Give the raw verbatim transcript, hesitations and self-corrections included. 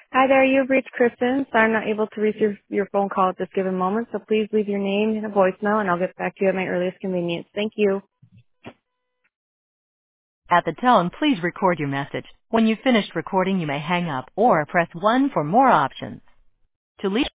Hi there, you've reached Kristen, so I'm not able to reach your, your phone call at this given moment, so please leave your name and a voicemail and I'll get back to you at my earliest convenience. Thank you. At the tone, please record your message. When you've finished recording, you may hang up or press one for more options. To leave